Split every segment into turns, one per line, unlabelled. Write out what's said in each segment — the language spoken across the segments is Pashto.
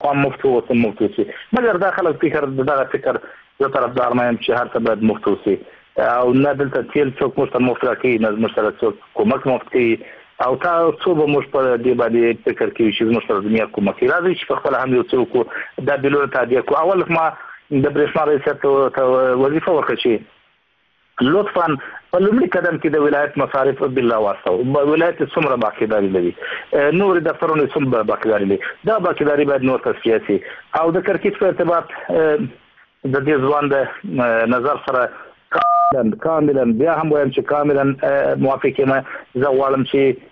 قوم مفت وسي مګر دا خلک فکر دغه فکر یو طرفدار ما چې هر څه باید مفت وسي او نه دلته تیل څوک مفت مفت راکوي نه زموږ سره څوک کومک مفت کوي او تاسو به موږ په دې باندې فکر کوي چې زموږ سره دنیا کومک کوي راځي چې په خپل هم یو څوک دا بلونه تادیه کو اول ما د برېښنا رئیس ته وظیفه ورکړه چې لطفا په لومړي قدم کې د ولایت مصارف بالله واسطه ولایت څومره باقیداري لري نور دفترونه څومره باقیداري لري دا باقیداري باید نور تصفیه شي او د کرکټ په ارتباط د دې ځوان د نظر سره کاملا بیا هم وایم چې کاملا موافق یم زه غواړم چې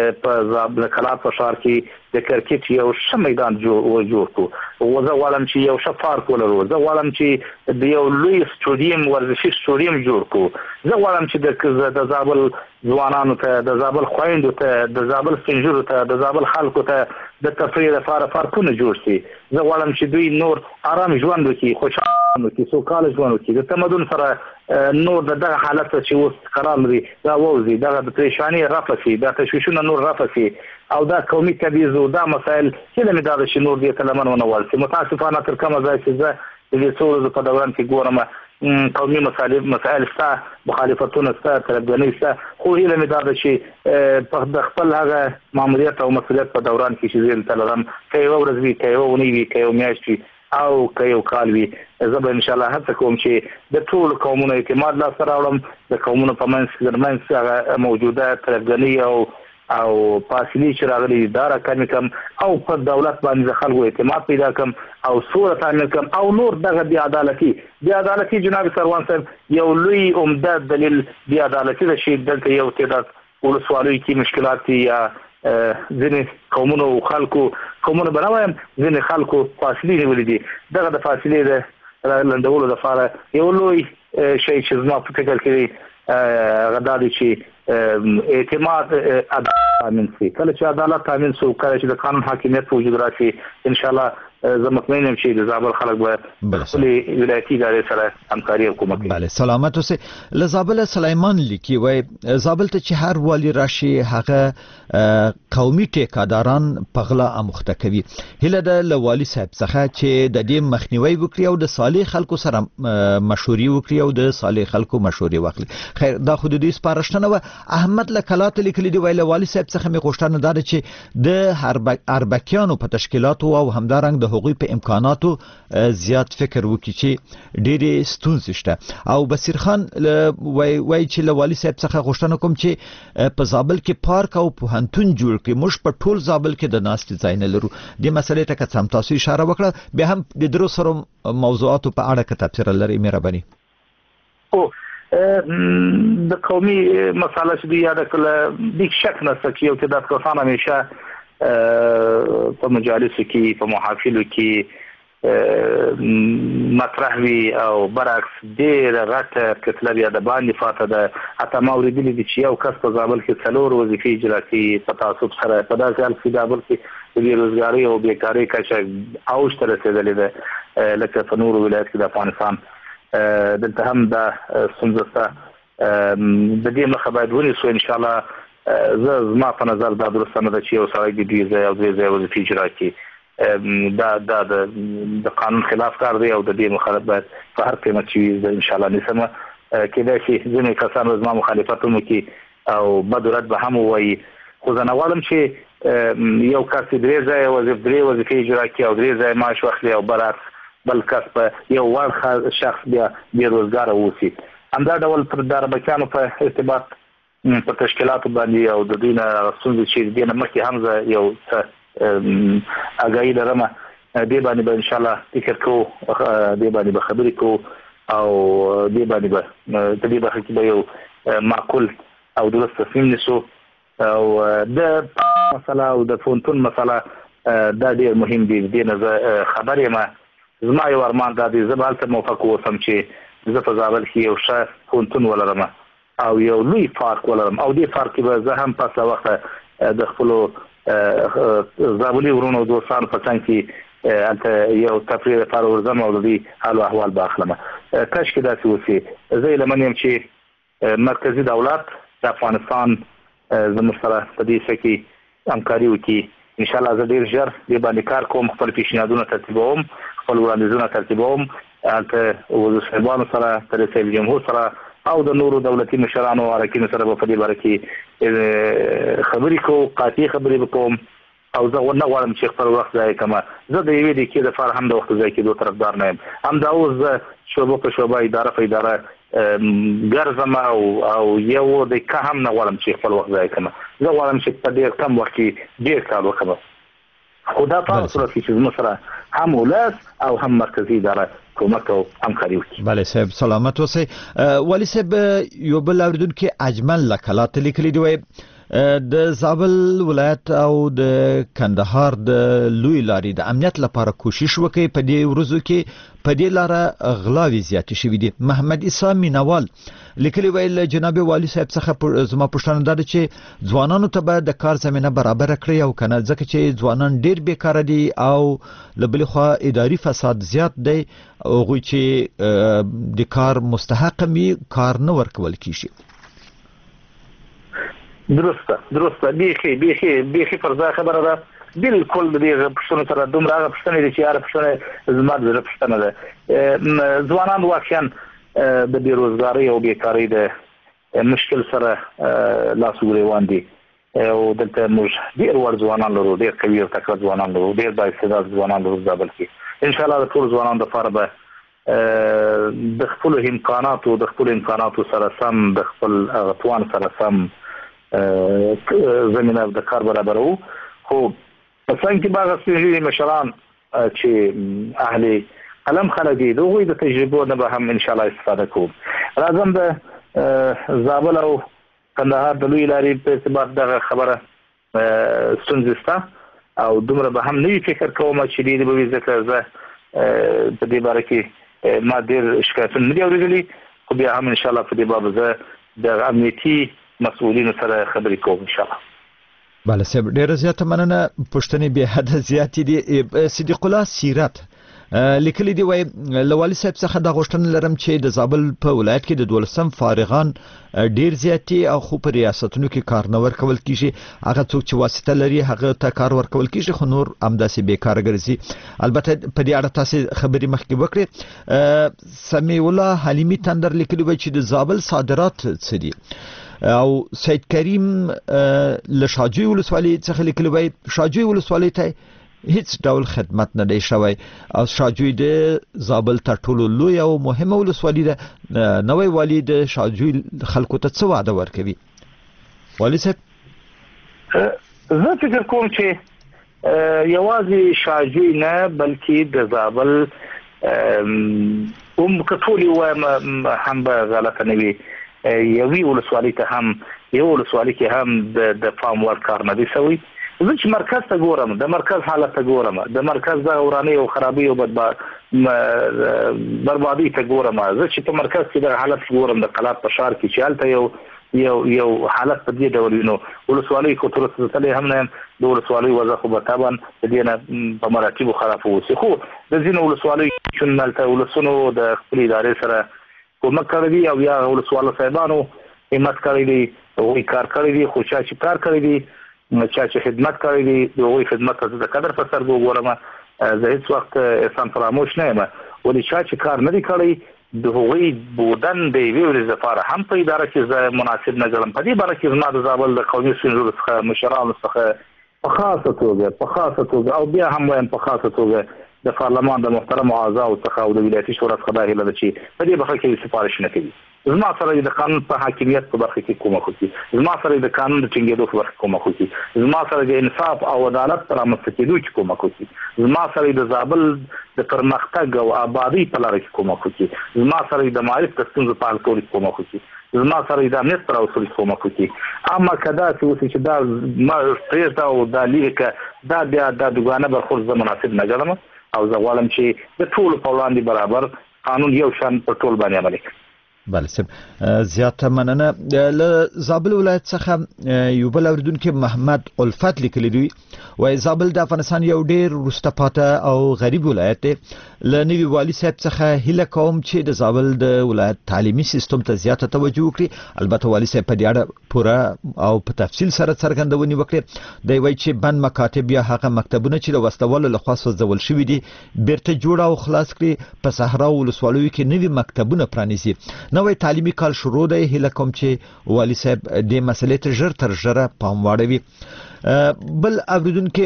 په کلات په ښار کې د کرکټ یو ښه میدان جوړ کړو او زه غواړم چې یو ښه پارک ولرو زه غواړم چې د یو لوی سټوډیم ورزشي سټوډیم جوړ کړو زه غواړم چې د زابل ځوانانو ته د زابل خویندو ته د زابل سپینږیرو ته د زابل خلکو ته د تفریح لپاره پارکونه جوړ شي زه غواړم چې دوی نور آرام ژوند وکړي خوشحاله وکړي سوکاله ژوند وکړي د تمدن سره نور دغه حالت چې اوس قرار لري دا ووځي دغه د پریشانۍ رفع شي دا تشویشونه نور رفع شي او دا قومي تبعیض او دا مسایل هیله مې دا ده چې نور دې ته لمن ونه ولسي متاسفانه تر کومه ځای چې زه د دې څو ورځو په دوران کې ګورم قومي مسایل شته مخالفتونه شته طرفداري شته خو هیله مې دا ده چې په د خپل هغه ماموریت او مسؤلیت په دوران کې چې زه دلته لرم که یوه ورځ وي که یوه اونۍ وي که یو میاشت وي او که یو کال وي زه به انشاءالله هڅه کوم چې د ټولو قومونو اعتماد لاسته راوړم د قومونو په منځ کې هغه موجوده طرفداري او فاصلې چې راغلي دا راکمې کړم او په دولت باندې د خلکو اعتماد پیدا کړم او سوله تامین کړم او نور دغه بې عدالتي جناب سروان صاحب یو لوی عمده دلیل بې عدالتي ده چې دلته یو تعداد ولسوالیو کې مشکلات دي یا ځینې قومونو او خلکو قومونه به نه وایم ځینې خلکو فاصلې نیولې دي دغه د فاصلې د لنډولو لپاره یو لوی شی چې زما په فکر کې هغه دا دی چې اعتماد تامین شي کله چې عدالت تامین شي کله چې د قانون حاکمیت په وجود راشي انشاءالله زه مطمئن یم چې د زابل خلک به خپل ولایتي ادارې سره همکاري او کومک
بله سلامت اوسئ له زابل سلیمان لیکي وای زابل ته چې هر والی راشي هغه قومي ټیکاداران په غلا اموخته کوي هله د لوالي صاحب څخه چې د دې مخنیوي وکړي او د صالح خلکو سره مشوري وکړي او د صالح خلکو مشوري واخلي خیر دا خو د دې سپارښتنه و احمد لکلات لیکلي دی ویل والي صاحب څخه می غوښتنه ده چې د اربکیانو په تشکیلاتو او همدارنګ د هغوی په امکاناتو زیات فکر وکړي چې ډېرې ستونزې شته او بصیر خان وایي چې له والي صاحب څخه غوښتنه کوم چې په زابل کې پارک او پوهنتون جوړ کړي موږ په ټول زابل کې د ناستې ځای نه لرو دې مسلې ته که څه هم تاسو اشاره وکړه بیا هم د درو سرو موضوعاتو په اړه که تبصره لرئ مهرباني
د قومي مساله چې دوی یاده کړله هیڅ شک نشته چې یو تعداد کسان همیشه په مجالسو کې په محافلو کې مطرح وي او برعکس ډېره غټه کتله بیا د باندې فاته ده حتی ما اورېدلي دي چې یو کس په زابل کې 4 وظیفې اجرا کوي په تعصب سره په داسې حال کې زابل کې د بېروزګارۍ او بېکارۍ کچه اوج ته رسېدلې ده لکه په نورو ولایت کې د افغانستان دلته هم دا ستونزه شته د دې مخه باید ونیسو انشاءالله زما په نظر دا درسته نه ده چې یو سړی د 2 ځای او 3 ځای وظیفې اجرا کړي دا د قانون خلاف کار دی او د دې مخالف باید په هر قیمت چې انشاءالله نیسمه کېدای شي ځینې کسان زما مخالفت هم وکړي او بد رد به هم ووایي خو زه نه غواړم چې یو کس 3 ځای وظیفې اجرا کړي او 3 ځای معاش واخلي او برعکس بل کس په یو وړ شخص بیا بېروزګاره واوسي همدا ډول پر د اربکیانو په ارتباط په تشکیلاتو باندې او د دوی نه ستونزې چې دې نه مخکې هم زه یو څه اګاهي لرم دې باندې به انشاءالله فکر کوو دې باندې به خبرې کوو او دې باندې به په دې برخه کې به یو معقول او درست تصمیم نیسو او د مسله او د پوهنتون مسله دا ډېر مهم دي دې نه زه خبر یم زما یو ارمان دا دی زه به هلته موفق اوسم چې زه په زابل کې یو ښه پوهنتون ولرم او یو لوی پارک ولرم او دې پارک کې به زه هم پس وخته د خپلو زابلي ورونو دوستانو په څنګ کې هلته یو تفریح لپاره ورځم او د دوی حال و احوال به اخلم کاش کې داسې وسي زه هیله من یم چې مرکزي دولت د افغانستان زموږ سره په دې څه کې همکاري وکړي ان شاء الله زه ډیر ژر دې باندې کار کوم، خپل پیشنهادونه ترتیبوم، خپل وړاندیزونه ترتیبوم، هلته وزیر صاحبانو سره، رئیس جمهور سره او د نورو دولتي مشرانو او اراکینو سره په دې باره کې خبرې کوو، قاطع خبرې وکوم او زه نه غواړم چې خپل وخت ضایع کړم. زه د یوې دقیقې دپاره هم د وخت ضایع کېدو طرفدار نه یم. همدا اوس زه شعبه په شعبه، اداره په اداره ګرځم او یو دقیقه هم نه غواړم چې خپل وخت ضایع کړم. زه غواړم چې په ډېر کم وخت کې ډېر کار وکړم. خو دا په صورت کې چې زموږ سره هم ولس او هم مرکزي اداره کومک او همکاري وکړي.
بله صاحب سلامت اوسئ. والي صاحب یو بل اوریدونکي اجمل لکلات لیکلي دی، د زابل ولایت او د کندهار د لوی لارې د امنیت لپاره کوشش وکړي. په دې ورځو کې په دې لاره غلاوې زیاتې شوي دي. محمد عیسی مینوال لیکلي ویل جناب والي صاحب څخه زما پوښتنه دا ده چې ځوانانو ته به د کار زمینه برابر کړي او کنه، ځکه چې ځوانان ډیر بیکاره دي او له بلې خوا اداري فساد زیات دی، هغوی چې د کار مستحق وي کار نه ورکول کیږي.
درسته بیخي فرضه خبره ده. بالکل د دې پښتنو سره دومره هغه پښتنې دي چې هغه پښتنې زما د پښتنه ده. ځوانان واقعا د بیروزګارۍ او بیکارۍ د مشکل سره لاس ګریوان دي او دلته موږ ډېر وړ ځوانان لرو، ډېر قوي او تکړه ځوانان لرو، ډېر بااستعداده ځوانان لرو زابل کې. ان شاء الله د ټول ځوانانو لپاره به د خپل امکاناتو سره سم، د خپل توان سره سم زمینه د کار برابرو. خو په څنګه کې باغ سپیږي مشران چې اهل قلم خلک دي، د هغوی د تجربو نه به هم ان شاء الله استفاده کوم. راځم د زابل او کندهار د لوی لارې په اعتبار دغه خبره ستونزې شته او دومره به هم نه فکر کوم چې دې به وي، ځکه زه په دې باره کې ما ډېر شکایتونه نه دي اورېدلي، خو بیا هم ان شاء الله په دې باب زه د امنیتي مسؤلینو سره خبرې کوم ان شاء الله.
بله صاحب ډیره زیاته مننه. پوښتنې بې حده زیاتې دي. صدیق الله سیرت لیکلي دی، وایي له والي صاحب څخه دا غوښتنه لرم چې د زابل په ولایت کې د 12 فارغان ډیر زیاتې او خو په ریاستونو کې کار نه ورکول کیږي. هغه څوک چې واسطه لري هغه ته کار ورکول کیږي، خو نور همداسې بیکاره ګرځي. البته په دې اړه تاسو خبرې مخکې وکړې. سمیع الله حلیمي تندر لیکلي وایي چې د زابل صادرات څه دي او سید کریم له شاجوی ولسوالۍ څخه لیکلي وایي شاجوی ولسوالۍ ته هیڅ ډول خدمت نه دی شوی او شاجوی د زابل تر ټولو لوی او مهمه ولسوالۍ ده. نوی والي د شاجوی خلکو ته څه وعده ورکوي؟ والي صاحب
زه فکر کوم چې یوازې شاجوی نه بلکې د زابل کټولي وایم هم به غلطه نه وي، یوې ولسوالۍ ته هم یو ولسوالۍ کې هم د پام وړ کار نه دی شوی. زه چې مرکز ته ګورم، د مرکز حالت ته ګورم، د مرکز د ورانۍ او خرابۍ او بربادۍ ته ګورم، زه چې په مرکز کې د حالت ګورم د قلات په ښار کې چې هلته یو حالت په دې ډول وي، نو ولسوالۍ خو تر اوسه تللی هم نه یم. د ولسوالۍ وضع خو به طبعا د دې نه په مراتبو خراب اوسي، خو د ځینو ولسوالیو چې هلته ولسونو د خپلې ادارې سره کومک کړی دی او یا ولسوالو صاحبانو همت کړی دی، هغوی کار کړی دی. خو چا چې کار کړی دی، چا چې خدمت کړی دی، د هغوی خدمت ته د قدر په سترګو وګورم. زه هېڅ وخت احسان فراموش نه یم، ولې چا چې کار نه دی کړی د هغوی بودن د یوې ورځې لپاره هم په اداره کې زه مناسب نه ګڼم. په دې باره کې زما د زابل د قومي ستونزو څخه مشرانو څخه په خاصه توګه او بیا هم وایم په خاصه توګه د پارلمان د محترم اعضاو څخه او د ولایتي شورا څخه دا هیله ده چې په دې برخه کې سفارش نه کوي. زما سره د قانون په حاکمیت په برخه کې کومک وکړي، زما سره د قانون د ټینګېدو په برخه کې کومک وکړي، زما سره د انصاف او عدالت پر رامنځته کېدو کې کومک وکړي، زما سره د زابل د پرمختګ او آبادۍ په لاره کې کومک وکړي، زما سره د معارف د ستونزو په حل کولو کې کومک وکړي، زما سره د امنیت پر اصول کې کومک وکړي. اما که داسې اوسي چې دا ما پرېږده او دا لرې که دا بیا دا دوګانه برخورد زه مناسب نه ګڼم او زه غواړم چې د ټولو په وړاندې برابر قانون یو شان پر ټول باندې عملي کړي.
بله سم زیاته مننه. له زابل ولایت څخه یو بل اوریدونکو محمد الفت لیکلی دی وای زابل د افغانستان یو ډیر وروسته پاتې او غریب ولایت دی. له نوي والي صاحب څخه هیله کوم چې د زابل د ولایت تعلیمي سیستم ته زیاته توجه وکړي. البته والي صاحب په دې اړه پوره او په تفصیل سره څرګندونې وکړي. دی وای چې بند مکاتب یا هغه مکتبونه چې د وسوالو لخوا سوځول شوي دي بیرته جوړ او خلاص کړي. په صحرا او ولسوالیو کې نوي مکتبونه پرانیزي. نوې تعلیمي کال شروع دی. هیله کوم چې والي صاحب د مسلې ته ژر تر ژره پام واړوي. بل اوریدونکو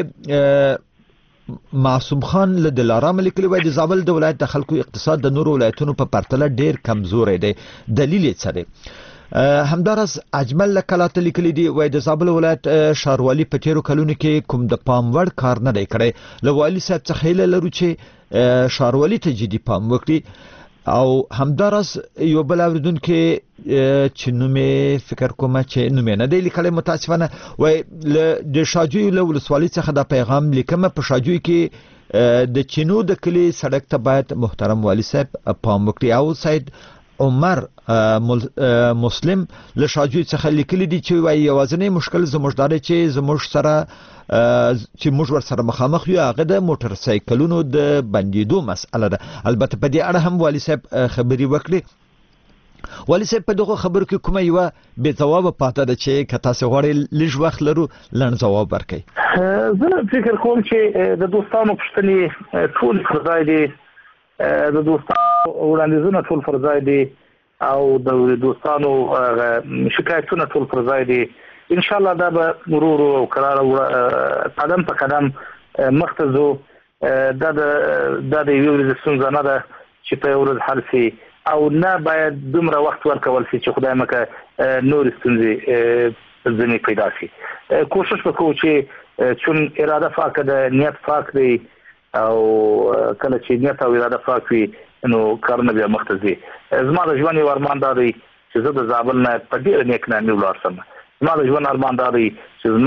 معصوم خان له دلارام لیکلی وای د زابل د ولایت د خلکو اقتصاد د نورو ولایتونو په پرتله ډیر کمزوري دی. دلیل یې څه دی؟ همدارس اجمل لکلات لیکلی دی وای د زابل ولایت شاروالي په تیرو کلونو کې کوم د پام وړ کار نه دی کړی. له والي صاحب څخه هیله لرو چې شاروالي ته جدي پام وکړي. او همدارس یو بل اوریدونکو چې نومې فکر کوم چې نومې نه دی لیکلی متاسفانه وای د شاجوی له ولسوالۍ څخه دا پیغام لیکم. په شاجوی کې د چینو د کلی سړک ته باید محترم والي صاحب پام وکړي. او سید عمر مسلم له شاجوی څخه لیکلی دی چې وای یوازینی مشکل زموږ دار چې زموږ سره چې موږ ور سره مخامخ یو هغه د موټر سایکلونو د بندیدو مسأله ده. البته په دې اړه هم والي صاحب خبري وکړي. والي صاحب په دغه خبرو کې کومه یو به جواب پاتې ده چې که تاسو غواړئ لږ وخت لرو لړ جواب ورکړئ.
زه فکر کوم چې د دوستانو پوښتنې ټول فرضای دي، د دوستانو وړاندیزونه ټول فرضای دي او د دوستانو شکایتونه ټول فرضای دي. ان شاء الله دا به مرور او قرار قدم په قدم مخته ځو. دا د یو ورځ ستونزه نه ده چې په ورځ حل شي او نه باید دومره وخت ورکول شي چې خدای مکه نور ستونزې ځنې پیدا شي. کوشش وکړو چې چون اراده پاک ده، نیت پاک دی او کله چې نیت او اراده پاک وي نو کارونه بیا مخته ځي. زما د ژوند یو ارمان دا دی چې زه د زابل نه په ډېر نیک نامي ولاړ شم. زما د ژوند ارمان دا دی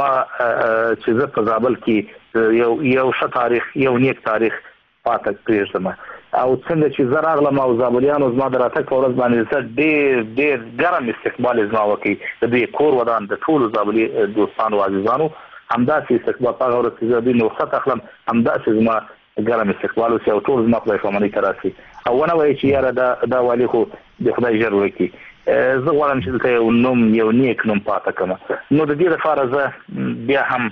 چې زه په زابل کې یو ښه تاریخ، یو نیک تاریخ پاتې پرېږدم. او څنګه چې زه راغلم او زابلیانو زما د راتګ په ورځ باندې ډېر ګرم استقبال زما وکړي. د دوی کور ودان د ټولو زابلي دوستانو عزیزانو همداسې استقبال په هغه ورځ چې زه دوی نه رخصت اخلم همداسې زما ګرم استقبال وشي او ټول زما خدای پامانۍ ته راشي او ونه وایي چې یاره دا والي خو د خدای ژر وکړي. زه غواړم چې دلته یو نوم، یو نیک نوم پاته کړم. نو د دې لپاره زه بیا هم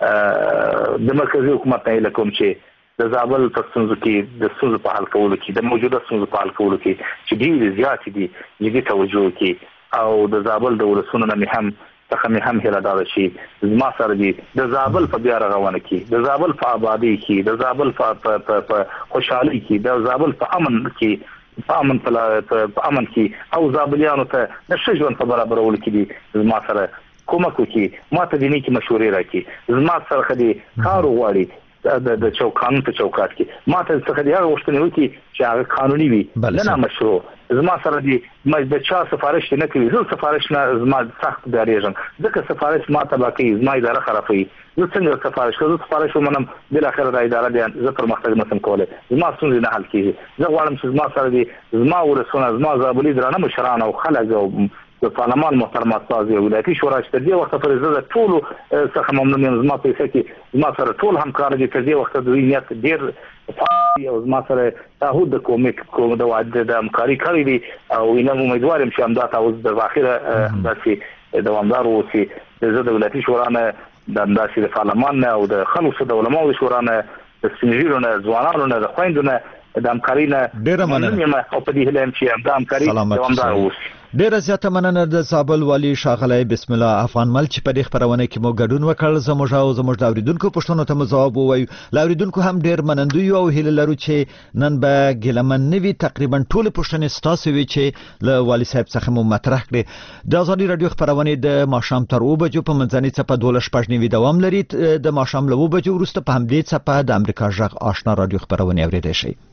د مرکزي حکومت نه هیله کوم چې د زابل په ستونزو کې د ستونزو په حل کولو کې، د موجوده ستونزو په حل کولو کې چې ډېرې زیاتې دي جدي توجه وکړي او د زابل د ولسونو نه مې هم هیله دا ده چې زما سره دي د زابل په بیا رغونه کې، د زابل په آبادۍ کې، د زابل په خوشحالۍ کې، د زابل په امن کې، په امن کې او زابلیانو ته د ښه ژوند په برابرولو کې دي زما سره کومک وکړي، ما ته د نیکې مشورې راکړي، زما څخه دې کار وغواړي د قانون په چوکاټ کې، ما ته څخه دې هغه غوښتنې وکړي چې هغه قانوني وي نه نامشروع. زما سره دې د چا سفارش نه کوي، زه سفارش نه زما سخت ډارېږم ځکه سفارش ما تباه کوي، زما اداره خرابوي. زه څنګه سفارش کوم؟ زه سفارش ومنم بالاخره د اداره بیا زه پرمختګ نشم کولی، زما ستونزې نه حل کېږي. زه غواړم چې زما سره دې زما ولسونه، زما زابلي درانه مشران او خلک او د پارلمان محترم استازي او ولایتي شورا چې تر دې وخته پورې زه د ټولو څخه ممنون یم. زما په حیثیت کې زما سره ټول همکار دي، تر دې وخته دوی نیت ډېر فعال او زما سره تعهد د کوم د وعده د همکاري کړی دي او اینم امیدوار یم چې همدا تعهد د اخره همداسې دوامدار واوسي. زه د ولایتي شورا نه، د همداسې د پارلمان نه او د خلکو د علماو د شورا نه، د سپین ږیرو نه، ځوانانو نه، د خویندو نه، د همکاري نه
ډېره مننه
او په دې هیله یم چې همدا همکاري دوامدار واوسي.
ډیره زیاته مننه د زابل والي ښاغلی بسم الله افغان مل چې په دې خبرونه کې مو ګډون وکړ. زموږ د اوریدونکو پوښتنو ته مو ځواب ووایو. اوریدونکو هم ډیر منندوی او هیله لرو چې نن به ګیلمن نوي تقریبا ټول پوښتنې ستاسو وي چې له والي صاحب څخه مو مطرح کړي. د ازادي رادیو خبرونه د ماښام تر 2 بجو په منځنۍ څپه 12:15 دوام لري. د ماښام له 2 بجو وروسته په همدې څپه د امریکا غږ آشنا رادیو خبرونه اوریدئ شئ.